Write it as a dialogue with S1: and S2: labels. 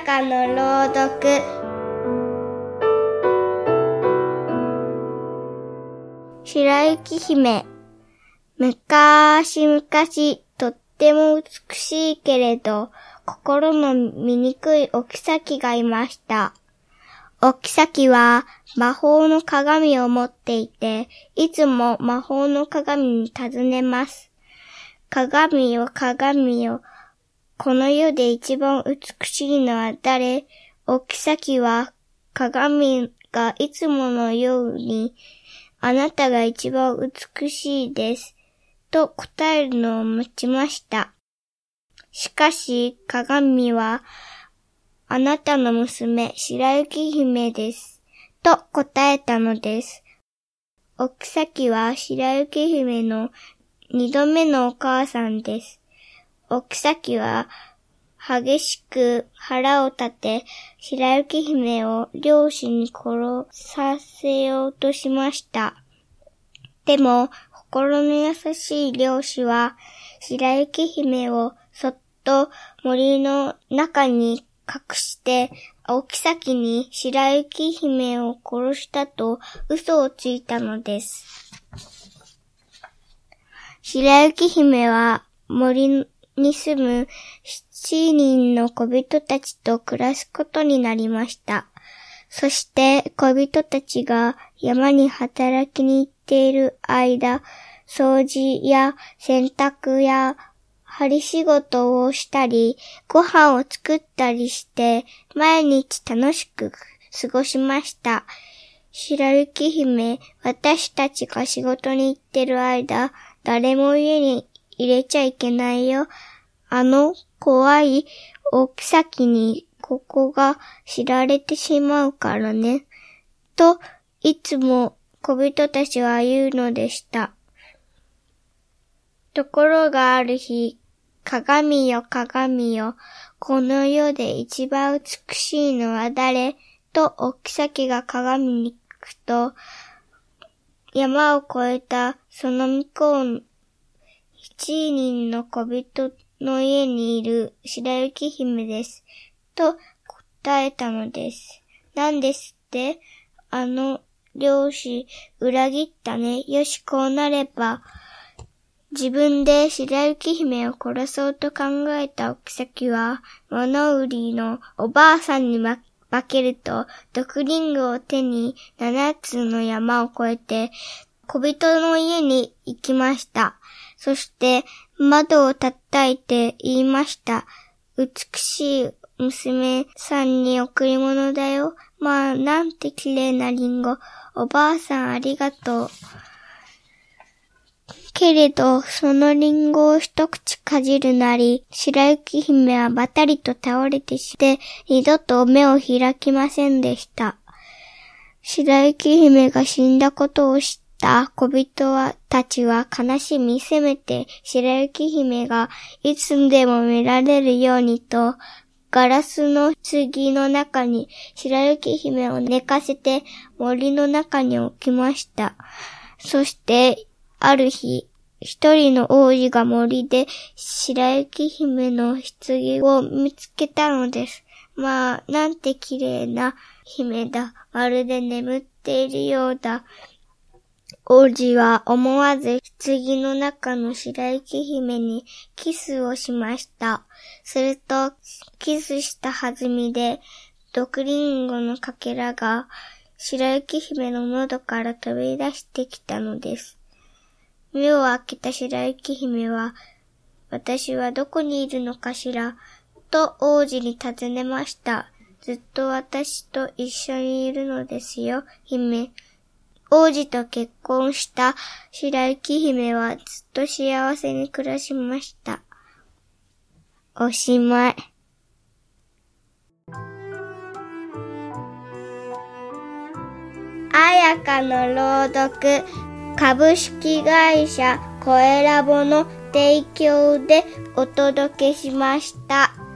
S1: かの朗読。白雪姫。むかしむかし、とっても美しいけれど、心の醜いお妃がいました。お妃は魔法の鏡を持っていて、いつも魔法の鏡に尋ねます。鏡よ鏡よ、この世で一番美しいのは誰？お妃は鏡がいつものように、あなたが一番美しいです。と答えるのを待ちました。しかし鏡は、あなたの娘、白雪姫です。と答えたのです。お妃は白雪姫の二度目のお母さんです。お妃は激しく腹を立て、白雪姫を漁師に殺させようとしました。でも、心の優しい漁師は、白雪姫をそっと森の中に隠して、お妃に白雪姫を殺したと嘘をついたのです。白雪姫は森に住む7人の小人たちと暮らすことになりました。そして小人たちが山に働きに行っている間、掃除や洗濯や針仕事をしたり、ご飯を作ったりして、毎日楽しく過ごしました。白雪姫、私たちが仕事に行ってる間、誰も家に入れちゃいけないよ。あの怖いお妃にここが知られてしまうからね。と、いつも小人たちは言うのでした。ところがある日、鏡よ鏡よ、この世で一番美しいのは誰？とお妃が鏡に聞くと、山を越えたその向こう、7人の小人の家にいる白雪姫です。と答えたのです。なんですって？あの漁師裏切ったね。よし、こうなれば。自分で白雪姫を殺そうと考えたお妃は、物売りのおばあさんに化けると、毒リンゴを手に7つの山を越えて、小人の家に行きました。そして窓を叩いて言いました。美しい娘さんに贈り物だよ。まあ、なんて綺麗なリンゴ。おばあさんありがとう。けれど、そのリンゴを一口かじるなり、白雪姫はばたりと倒れてして、二度と目を開きませんでした。白雪姫が死んだことを知った小人たちは悲しみせめて白雪姫がいつでも見られるようにと、ガラスの棺の中に白雪姫を寝かせて森の中に置きました。そして、ある日、一人の王子が森で白雪姫の棺を見つけたのです。まあ、なんて綺麗な姫だ。まるで眠っているようだ。王子は思わず棺の中の白雪姫にキスをしました。すると、キスした弾みで、毒リンゴのかけらが白雪姫の喉から飛び出してきたのです。目を開けた白雪姫は、私はどこにいるのかしら、と王子に尋ねました。ずっと私と一緒にいるのですよ、姫。王子と結婚した白雪姫はずっと幸せに暮らしました。おしまい。彩香の朗読。株式会社コエラボの提供でお届けしました。